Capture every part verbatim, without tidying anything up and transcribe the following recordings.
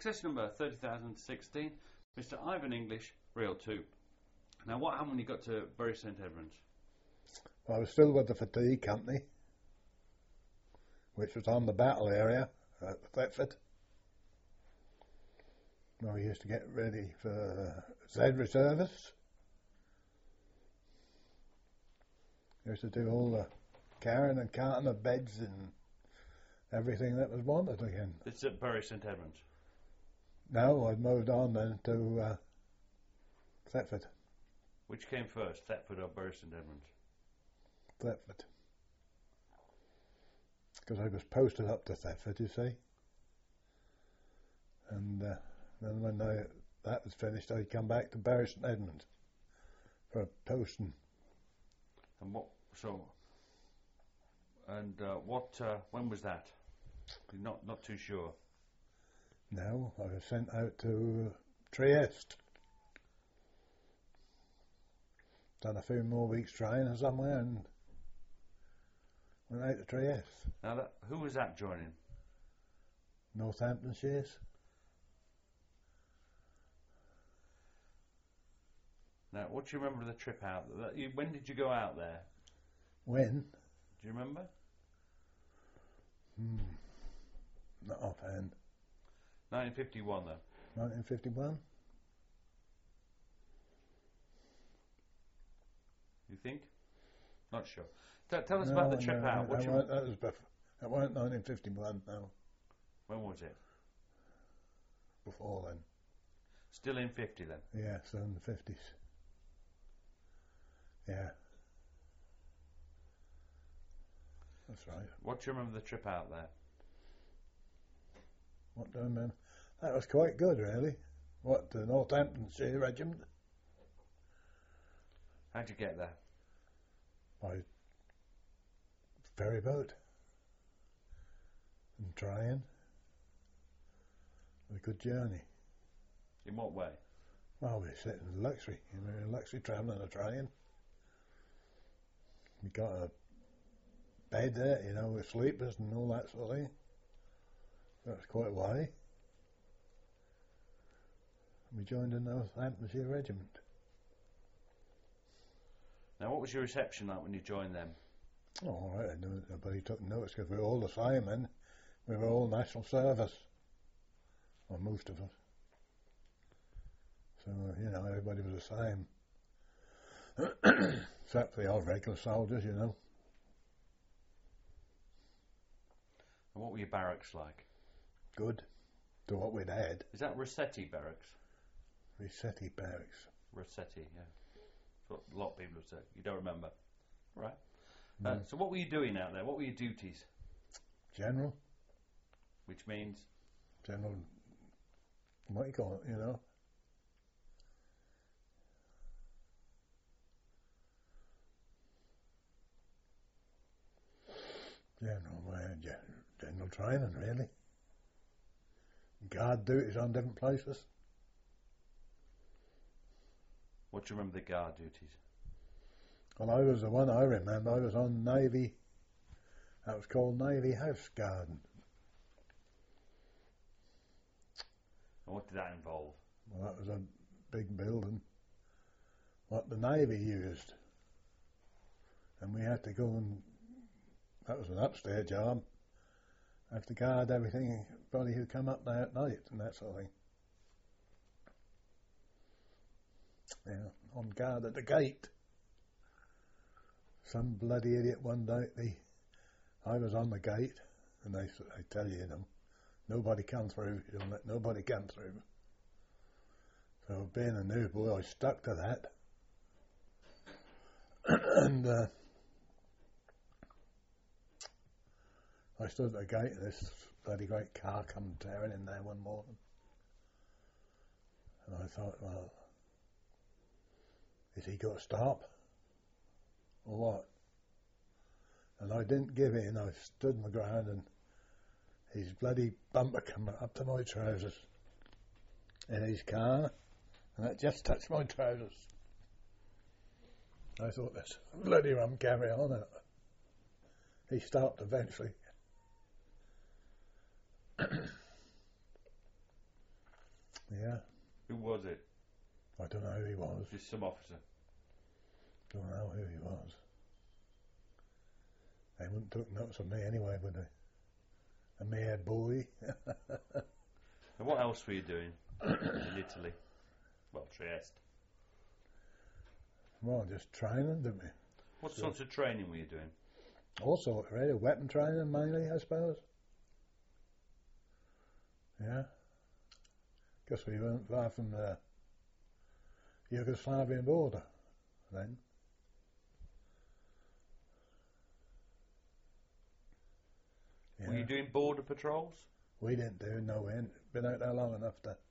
Access number thirty thousand sixteen, Mister Ivan English, Real two. Now, what happened when you got to Bury St Edmunds? I was still with the Fatigue Company, which was on the battle area at Thetford. We used to get ready for Z reservists. Used to do all the carrying and carting of beds and everything that was wanted again. It's at Bury St Edmunds. No, I'd moved on then to uh, Thetford. Which came first, Thetford or Bury St Edmunds? Thetford. Because I was posted up to Thetford, you see. And uh, then when I, that was finished, I'd come back to Bury St Edmunds for a posting. And what, so, and uh, what, uh, when was that? You're not, not too sure. No, I was sent out to Trieste. Done a few more weeks training somewhere and went out to Trieste. Now, that, who was that joining? Northamptonshire's. Now, what do you remember of the trip out? That you, when did you go out there? When? Do you remember? Hmm. Not offhand. nineteen fifty-one, though. nineteen fifty-one? You think? Not sure. T- tell us no, about the trip no, out. What that, you weren't, that was before. That weren't nineteen fifty-one, no. When was it? Before then. Still in fifty then? Yeah, so in the fifties. Yeah. That's right. What do you remember of the trip out there? What do I remember? That was quite good, really. What, the Northamptonshire Regiment? How'd you get there? By ferry boat. And trying. A good journey. In what way? Well, we sit in luxury. We were in luxury travelling a train. We got a bed there, you know, with sleepers and all that sort of thing. That was quite a way. We joined the Northamptonshire Regiment. Now, what was your reception like when you joined them? Oh, all right, nobody took notice because we were all the same, and we were all national service, or most of us. So, you know, everybody was the same. Except for the old regular soldiers, you know. And what were your barracks like? Good. To what we'd had. Is that Rossetti barracks? Rossetti barracks. Rossetti, yeah. That's what a lot of people have said. You don't remember? Right. Mm. Uh, so what were you doing out there? What were your duties? General. Which means? General, what do you call it, you know? General, well, general training, really. Guard duties on different places. What do you remember the guard duties? Well, I was the one I remember. I was on Navy. That was called Navy House Guard. And what did that involve? Well, that was a big building. What the Navy used. And we had to go and... That was an upstairs job. I have to guard everything, everybody who come up there at night and that sort of thing. Yeah, on guard at the gate. Some bloody idiot one day, the, I was on the gate, and they, they tell you, you know, nobody come through, you don't let nobody come through. So being a new boy, I stuck to that. and uh, I stood at the gate and this bloody great car come tearing in there one morning. And I thought, well, is he got to stop? Or what? And I didn't give in, I stood on the ground and his bloody bumper come up to my trousers in his car, and that just touched my trousers. I thought, this bloody rum carry on. And he stopped eventually. Yeah. Who was it? I don't know who he was. Just some officer. Don't know who he was. They wouldn't took notice of me anyway, would they? A mere boy. And what else were you doing in Italy? Well, Trieste. Well, just training, didn't we? What So- sorts of training were you doing? All sorts, really. Weapon training mainly, I suppose. Yeah. Guess we weren't far from the Yugoslavian border then. Yeah. Were you doing border patrols? We didn't do, no, we hadn't been out there long enough to,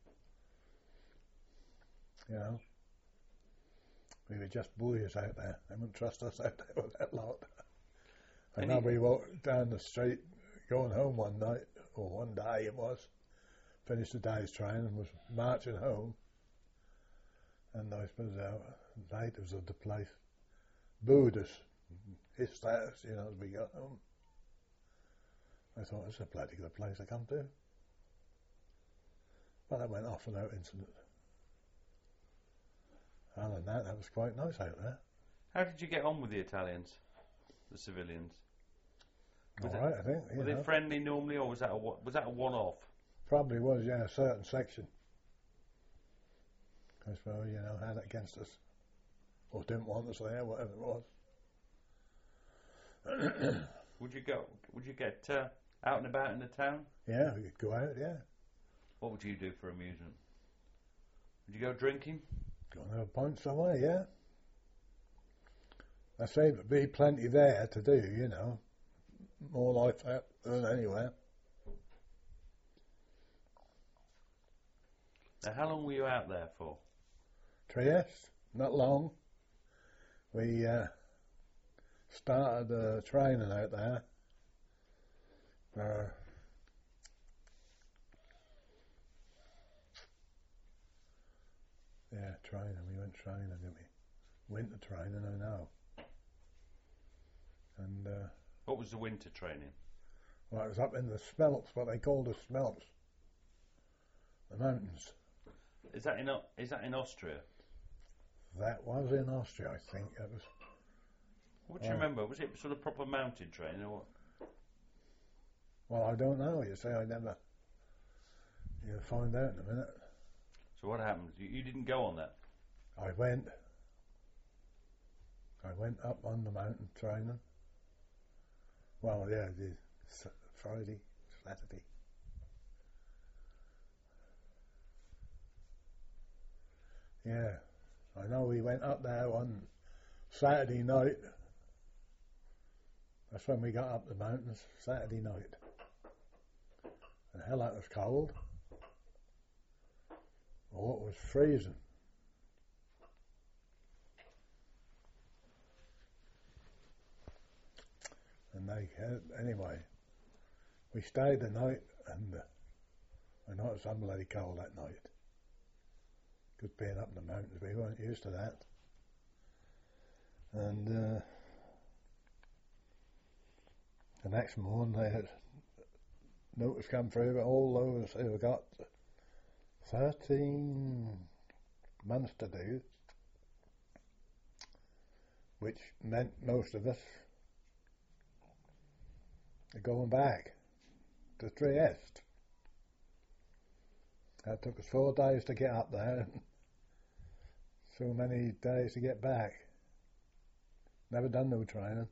you know, we were just boys out there. They wouldn't trust us out there with that lot. I And remember you- we walked down the street going home one night, or one day it was, finished the day's training, was marching home, and I suppose our natives of the place booed us, hissed at us, you know, as we got home. I thought, it's a bloody good place to come to. But that went off without incident. Other than that, that was quite nice out there. How did you get on with the Italians, the civilians? Was All it- right, I think. You Were know. they friendly normally, or was that a wa- was that a one-off? Probably was, yeah, a certain section. I suppose, you know, had it against us. Or didn't want us there, whatever it was. Would you go? Would you get uh, out and about in the town? Yeah, we could go out, yeah. What would you do for amusement? Would you go drinking? Go and have a pint somewhere, yeah. There seemed to be plenty there to do, you know. More like that than anywhere. Now, how long were you out there for? Trieste, not long. We uh, started uh, training out there. Uh, yeah, training. We went training, didn't we? Winter training, I know. And uh, What was the winter training? well, it was up in the smelts, what they call the smelts, the mountains. Is that in Au- is that in Austria? That was in Austria, I think. It was. What do you Oh. remember? Was it sort of proper mountain training, or what? Well, I don't know. You say I never. You'll find out in a minute. So what happened? You, you didn't go on that. I went. I went up on the mountain training. Well, yeah, the s- Friday, Saturday. Yeah, I know we went up there on Saturday night. That's when we got up the mountains, Saturday night. And hell, that was cold. Oh, it was freezing. And they had, anyway, we stayed the night, and uh, I know it was unbloody cold that night. Because being up in the mountains, we weren't used to that. And uh, the next morning, they had notice come through that all those who had got thirteen months to do, which meant most of us are going back to Trieste. That took us four days to get up there, and so many days to get back. Never done no training.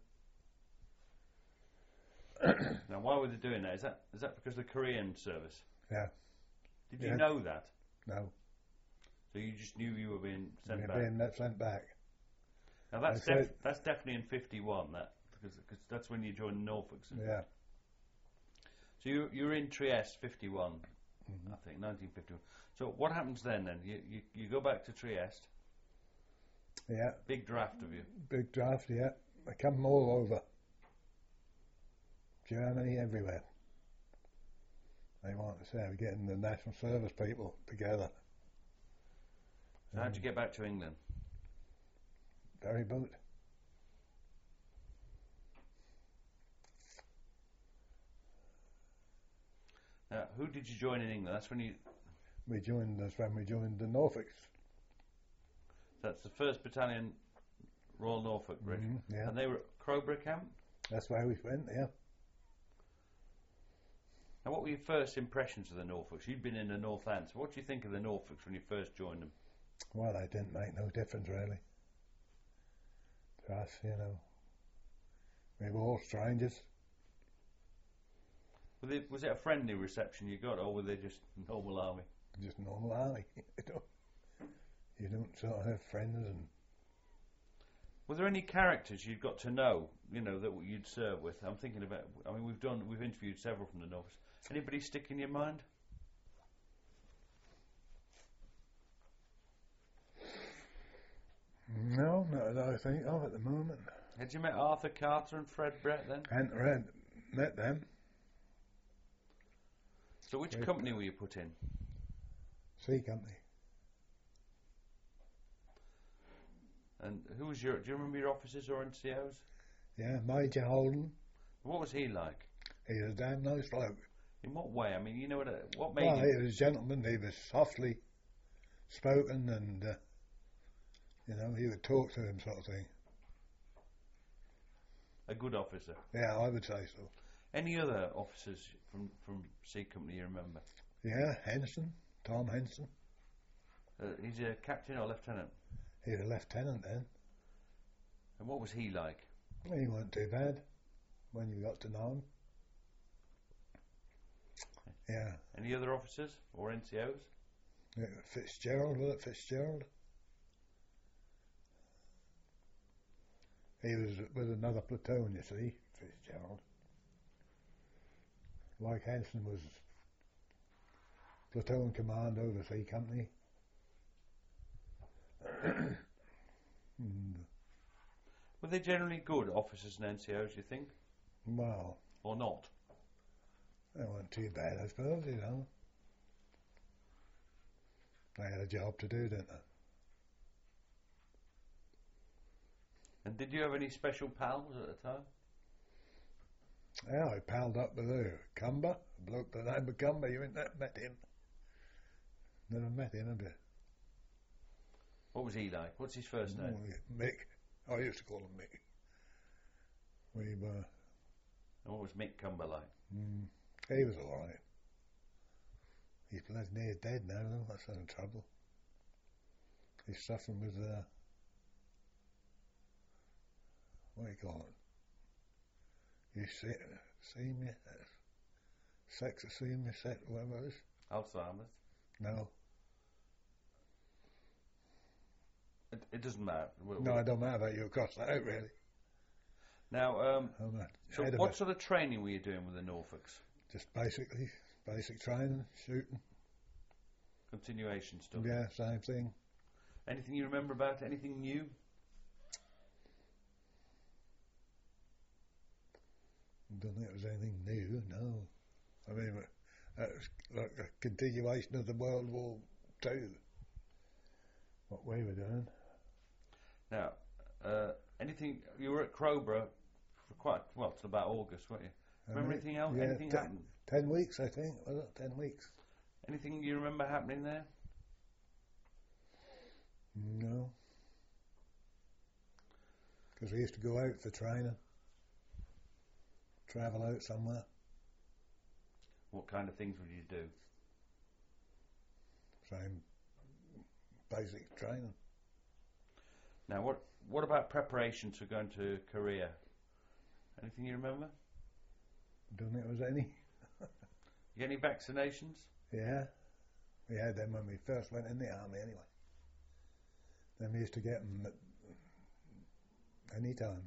Now, why were they doing that? Is that is that because of the Korean service? Yeah, Did you Yeah. know that? no, So you just knew you were being sent we're back. being that sent back. Now that's I def- said- that's definitely in fifty-one. That because cause that's when you joined Norfolk. So, Yeah, so you you were in Trieste fifty-one, Mhm. I think nineteen fifty-one. So what happens then? Then you, you you go back to Trieste. yeah, Big draft of you. big draft. Yeah, they come all over. Germany, everywhere. They want to say we're getting the national service people together. So how'd you get back to England? Ferry boat. Now, who did you join in England? That's when you we joined us when we joined the Norfolks. That's the first Battalion, Royal Norfolk Regiment. Mm, yeah. And they were at Crowborough Camp? That's where we went, yeah. And what were your first impressions of the Norfolks? You'd been in the Northants. What do you think of the Norfolks when you first joined them? Well, they didn't make no difference, really. To us, you know. We were all strangers. Was it, was it a friendly reception you got, or were they just normal army? Just normal army. You don't, you don't sort of have friends. And were there any characters you'd got to know, you know, that you'd serve with? I'm thinking about, I mean, we've done, we've interviewed several from the Norfolks. Anybody stick in your mind? No, not that I think of at the moment. Had you met Arthur Carter and Fred Brett then? Hadn't read, met them. So which Fred company were you put in? C Company. And who was your, do you remember your officers or N C Os? Yeah, Major Holden. What was he like? He was a damn nice bloke. In what way? I mean, you know what, uh, what made Well, him... he was a gentleman. He was softly spoken and, uh, you know, he would talk to him sort of thing. A good officer. Yeah, I would say so. Any other officers from, from C Company you remember? Yeah, Henson, Tom Henson. Uh, he's a captain or lieutenant? He was a lieutenant then. And what was he like? He wasn't too bad when you got to know him. Yeah. Any other officers or N C Os? Yeah, Fitzgerald, was it Fitzgerald? He was with another platoon, you see, Fitzgerald. Like Henson was platoon command over C Company. And, Were they generally good officers and N C Os, you think? well, Or not? they weren't too bad, I suppose, you know. They had a job to do, didn't they? And did you have any special pals at the time? Yeah, I palled up with her. Cumber, a bloke by the name of Cumber. You ain't that met him. Never met him, have you? What was he like? What's his first name? Oh, Mick. I used to call him Mick. We were. And what was Mick Cumber like? Mm, he was all right. He's bloody near dead now, though. That's no trouble. He's suffering with, uh, what do you call it? You see, see me? Sex, see me, set, whatever it is. Alzheimer's? No. It, it doesn't matter. We'll, No, we'll- it don't matter about you across that out, really. Now, um, I'm a so head of what it. sort of training were you doing with the Norfolks? Just basically, basic training, shooting. Continuation stuff? Yeah, same thing. Anything you remember about it? Anything new? Don't think it was anything new, no. I mean, that was like a continuation of the World War Two. What we were doing. Now, uh, anything, you were at Crowborough for quite, well, till about August, weren't you? Remember I mean, anything else? yeah, anything ten, happened? ten weeks, I think, was it? Ten weeks. Anything you remember happening there? No. Because we used to go out for training. Travel out somewhere. What kind of things would you do? Same basic training. Now, what what about preparations for going to Korea? Anything you remember? Don't think there was any. You get any vaccinations? Yeah. We had them when we first went in the army anyway. Then we used to get them at any time.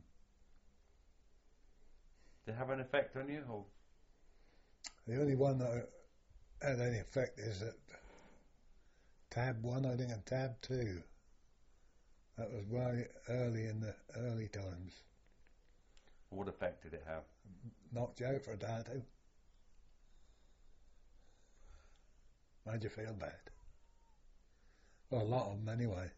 Did it have an effect on you? Or The only one that had any effect is that tab one, I think, and tab two. That was way early in the early times. what effect did it have? Knocked you out for a day or two. Made you feel bad. Well, a lot of them anyway.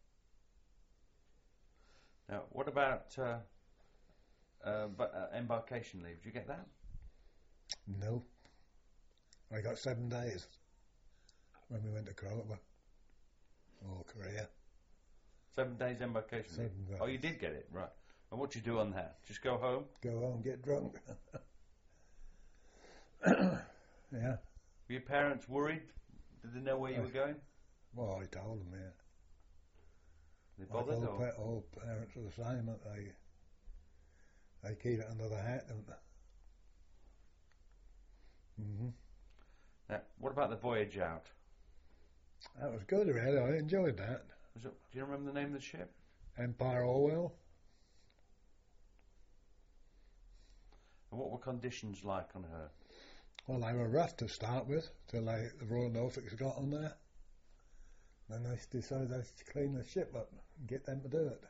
Now, what about uh, uh, but, uh, embarkation leave? Did you get that? No. I got seven days when we went to Croatia or Korea. Seven days embarkation. Seven days. Oh, you did get it, right. And what do you do on that? Just go home? Go home, get drunk. Yeah. Were your parents worried? Did they know where you Uh, were going? Well, I told them, yeah. They Like bothered? all, Or? pa- all parents are the same, aren't they? They keep it under the hat, don't they? hmm Now, what about the voyage out? That was good, really. I enjoyed that. Was it, do you remember the name of the ship? Empire Orwell. And what were conditions like on her? Well, they were rough to start with, till they, the Royal Norfolks got on there. Then they decided they'd clean the ship up and get them to do it.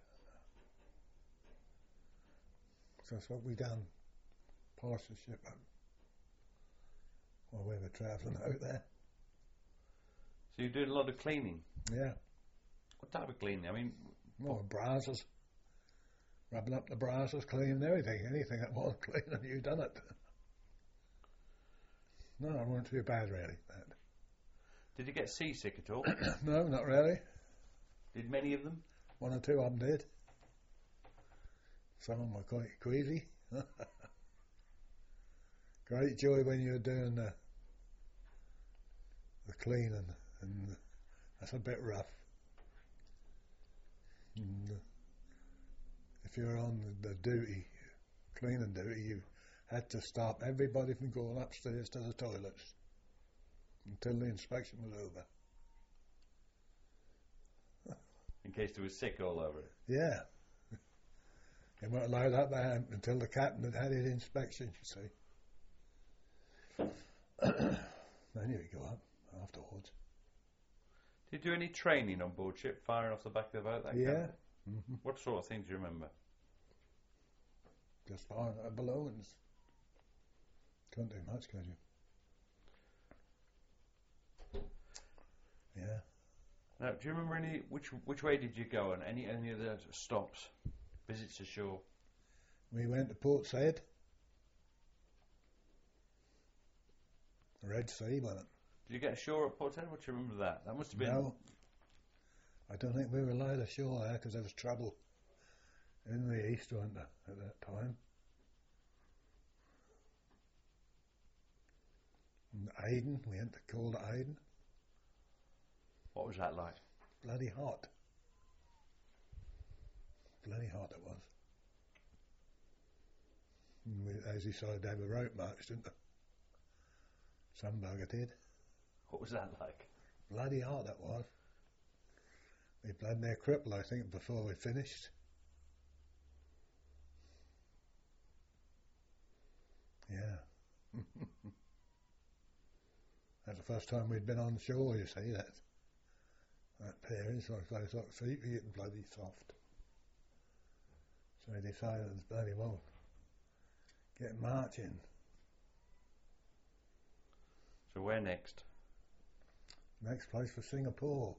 So that's what we done. Polish the ship up while we were travelling out there. So you're doing a lot of cleaning. Yeah. What type of cleaning? I mean, Well, brasses. Rubbing up the brasses, cleaning everything. Anything that wasn't clean, you done it. No, it wasn't too bad, really. That. did you get seasick at all? No, not really. Did many of them? One or two of them did. Some of them were quite queasy. Great joy when you're doing the the cleaning, and that's a bit rough. And uh, if you're on the, the duty, cleaning duty, you had to stop everybody from going upstairs to the toilets until the inspection was over. In case there was sick all over it. Yeah. They weren't allowed up there until the captain had had his inspection, you see. Then you go up afterwards. Did you do any training on board ship, firing off the back of the boat? That Yeah. kind of thing? Mm-hmm. What sort of things do you remember? Just firing at balloons. Couldn't do much, could you? Yeah. Now, do you remember any, which which way did you go, and any any other stops, visits to shore? We went to Port Said. Red Sea, wasn't it? Did you get ashore at Port Said? What do you remember that? That must have been... No. I don't think we were allowed ashore there because there was trouble in the east, wasn't there, at that time. And Aden, we had to call it Aden. What was that like? Bloody hot. Bloody hot it was. And we, as you saw, they were rope marks, didn't they? Some bugger did. What was that like? Bloody hot it was. We blood near cripple, I think, before we finished. Yeah. That's the first time we'd been on shore, you see, that that period, so I thought feet were getting bloody soft. So I decided it was bloody well get marching. So where next? Next place was Singapore.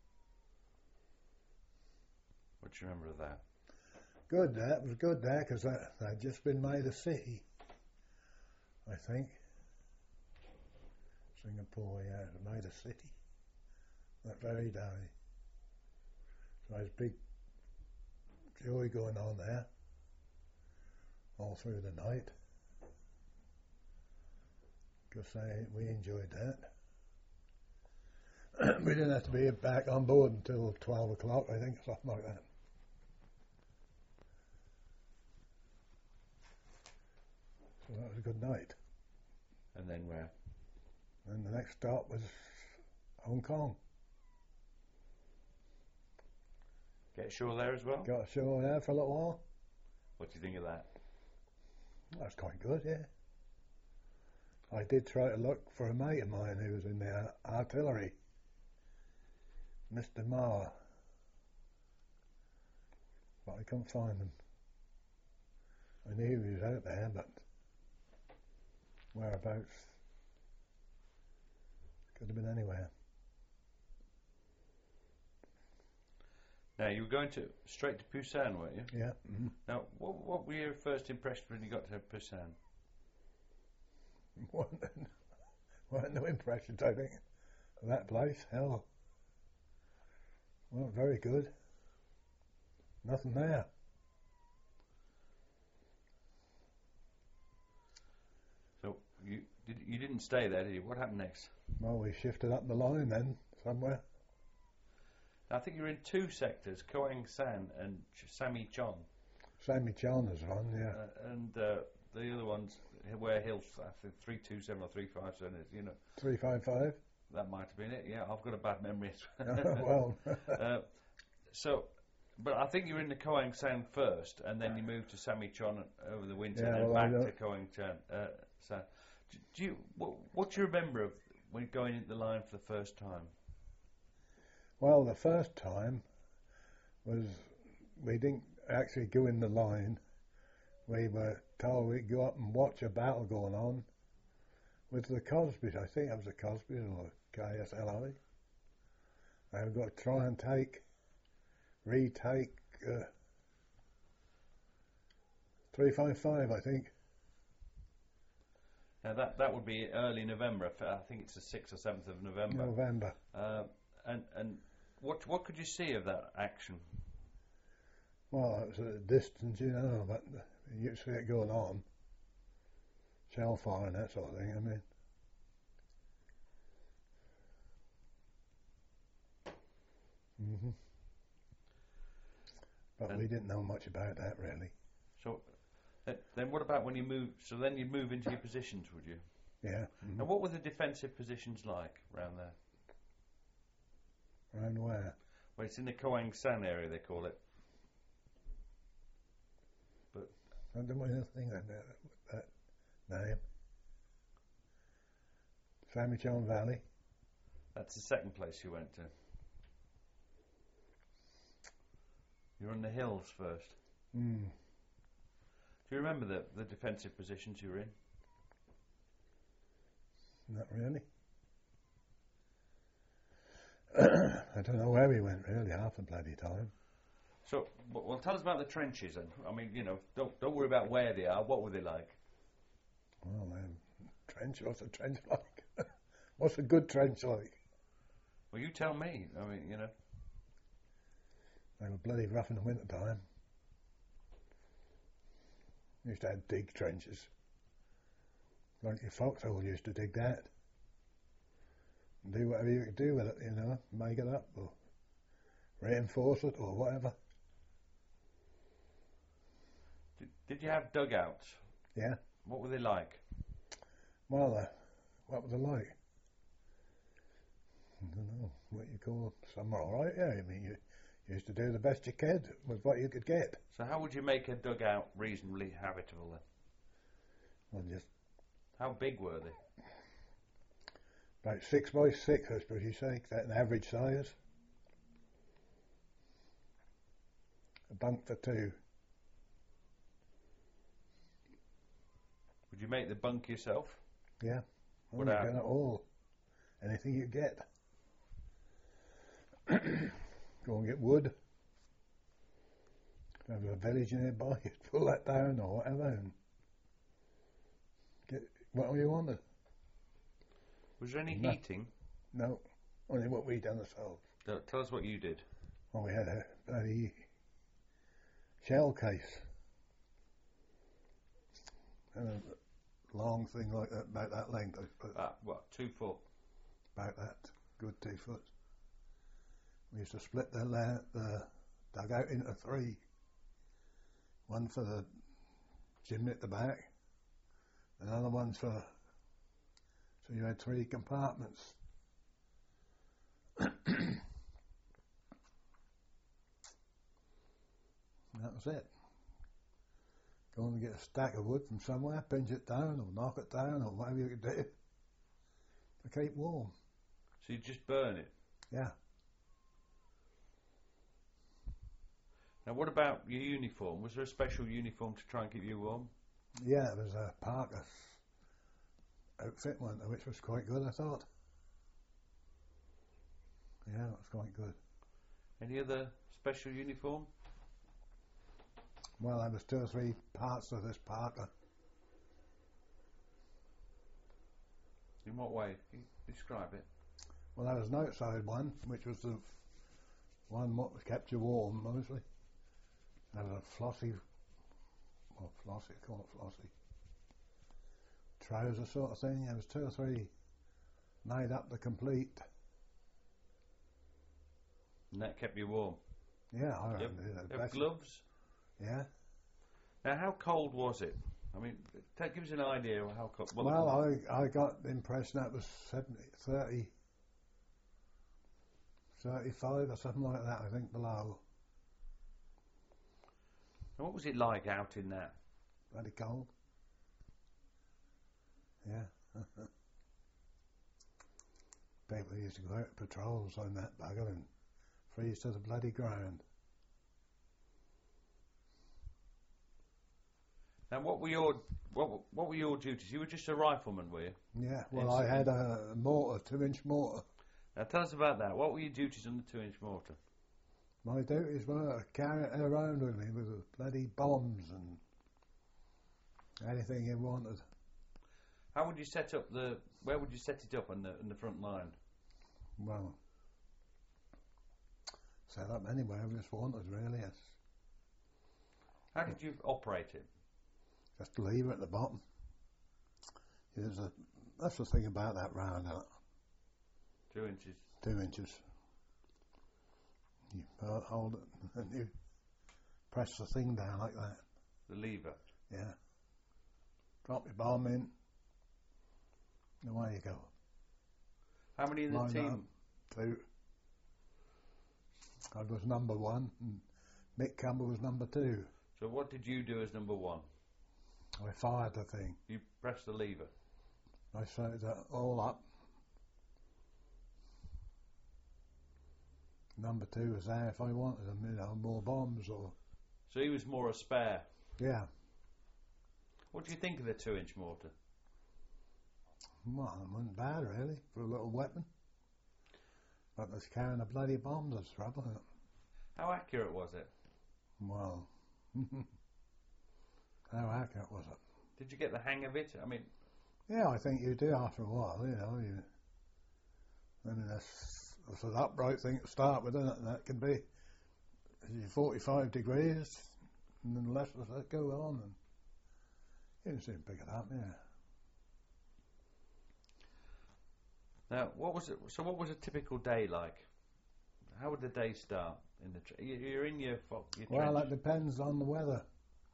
What do you remember of that? Good, that was good there, because that had just been made a city, I think. Singapore, yeah, it made a city that very day. So there's big joy going on there all through the night. Because we enjoyed that. We didn't have to be back on board until twelve o'clock, I think, something like that. So that was a good night. And then where? And the next stop was Hong Kong. Get ashore there as well? Got ashore there for a little while. What do you think of that? That's quite good, yeah. I did try to look for a mate of mine who was in the artillery, Mister Marr, but I couldn't find him. I knew he was out there, but whereabouts could have been anywhere. Now, you were going to straight to Busan, weren't you? Yeah. Mm-hmm. Now, what, what were your first impressions when you got to Busan? weren't, weren't no impressions, I think. That place, hell, well, very good. Nothing there. So you did, you didn't stay there, did you? What happened next? Well, we shifted up the line then, somewhere. I think you're in two sectors, Koang San and Ch- Sami Chon. Sammy Chalmers one, yeah. Uh, and uh, the other ones, Ware Hills, I think three two seven or three five seven is, you know. three five five? That might have been it, yeah. I've got a bad memory. Well. uh, so, but I think you were in the Koang San first, and then you moved to Sami Chon over the winter, Yeah, and well, I then back don't- to Koang Chan, uh, San. Do, do you, what, what do you remember of when going into the line for the first time? Well, the first time was we didn't actually go in the line. We were told we'd go up and watch a battle going on with the Cosbys. I think it was the Cosbys or K S L I. They were going to try and take, retake uh, three five five, I think. Now that that would be early November. I think it's the sixth or seventh of November. November. Uh, and and what what could you see of that action? Well, it was at a distance, you know, but you could see it going on. Shell fire and that sort of thing, I mean. hmm But And we didn't know much about that, really. So uh, then what about when you move? So then you'd move into your positions, would you? Yeah. mhm. Now what were the defensive positions like around there? Around where? Well, it's in the Koang San area, they call it. I don't know anything about that, that name. Samichon Valley. That's the second place you went to. You're on the hills first. Mm. Do you remember the, the defensive positions you were in? Not really. I don't know where we went really half the bloody time. So, w- well, tell us about the trenches then. I mean, you know, don't don't worry about where they are. What were they like? Well, um, trench, what's a trench like? What's a good trench like? Well, you tell me. I mean, you know. They were bloody rough in the winter time. Used to have dig trenches. Like your foxhole used to dig that. And do whatever you could do with it, you know, make it up or reinforce it or whatever. Did, did you have dugouts? Yeah. What were they like? Well, uh, what was it like? I don't know what you call them. Some are all right, yeah. I mean, you, you used to do the best you could with what you could get. So how would you make a dugout reasonably habitable then? Well, just How big were they? about six by six, I suppose you say. That an average size. A bunk for two. Would you make the bunk yourself? Yeah. What Well, out? you get it all. Anything you get. Go and get wood. If there was a village nearby, you'd pull that down or whatever and get whatever you wanted. Was there any No. heating? No, only what we done ourselves. Tell tell us what you did. Well, we had a bloody shell case. And a long thing like that, about that length, I suppose. Uh, what, two foot? About that, good two foot. We used to split the, la- the dugout into three. One for the chimney at the back, another one's for, so you had three compartments. That was it. Go and get a stack of wood from somewhere, pinch it down or knock it down or whatever you could do to keep warm. So you just burn it. Yeah. Now, what about your uniform? Was there a special uniform to try and keep you warm? Yeah, it was a Parker outfit one, which was quite good, I thought. Yeah, it was quite good. Any other special uniform? Well, there was two or three parts of this Parker. In what way? Can you describe it. Well, there was an outside one, which was the one what kept you warm mostly. There was a flossy, well, flossy, call it flossy, trouser sort of thing. There was two or three made up the complete. And that kept you warm. Yeah, I Yep. remember. You have gloves. Yeah. Now, how cold was it? I mean, take, give us an idea of how cold. What Well, I, I got the impression that was seventy, thirty, thirty-five or something like that, I think, below. And what was it like out in that? Bloody cold. Yeah. People used to go out patrols on that bugger and freeze to the bloody ground. Now, what were your what what were your duties? You were just a rifleman, were you? Yeah, well, Yes. I had a mortar, two-inch mortar. Now, tell us about that. What were your duties on the two-inch mortar? My duties were to carry it around with me with the bloody bombs and anything you wanted. How would you set up the? Where would you set it up on the in the front line? Well, set up anywhere I just wanted, really. It's How did you operate it? just a lever at the bottom. There's a, that's the thing about that round, uh, Two inches. two inches. You uh, hold it and you press the thing down like that. The lever. Yeah. Drop your bomb in. And away you go. How many in the Line team? up, two. I was number one, and Mick Campbell was number two. So what did you do as number one? I fired the thing. You pressed the lever. I set that all up. Number two was there if I wanted them, you know, more bombs or... So he was more a spare. Yeah. What do you think of the two-inch mortar? Well, it wasn't bad, really, for a little weapon. But it's carrying a bloody bomb, that's the trouble. Isn't it? How accurate was it? Well, how accurate was it? Did you get the hang of it? I mean, Yeah, I think you do after a while, you know. You, I mean, that's, that's an upright thing to start with, isn't it? And that can be forty-five degrees, and then the less of that go on, and you can soon pick it up, yeah. now what was it? So what was a typical day like? How would the day start in the? Tra- you- you're in your fo- your Well, trench. that depends on the weather,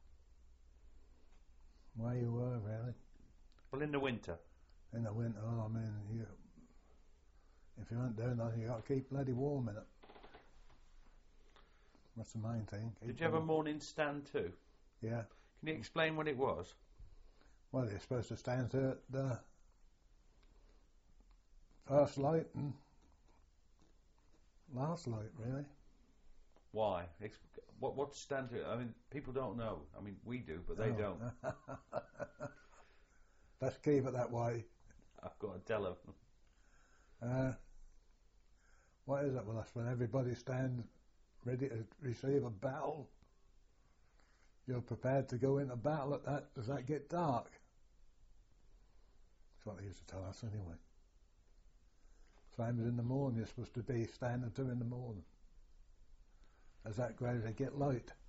where you were, really. Well, in the winter. In the winter, I mean, you, if you aren't doing nothing, you got to keep bloody warm in it. That's the main thing. Did keep you have a warm. morning stand too? Yeah. Can you explain what it was? Well, you're supposed to stand to it, the first light and last light, really. Why? Ex- what what stand to? I mean, people don't know. I mean, we do, but they Oh. don't. Let's keep it that way. I've got to tell them. Uh, what is it? Well, that's when everybody stands ready to receive a battle. You're prepared to go into battle at that. Does that get dark? That's what they used to tell us anyway. Same as in the morning, you're supposed to be standing to in the morning. As that grows, they get light.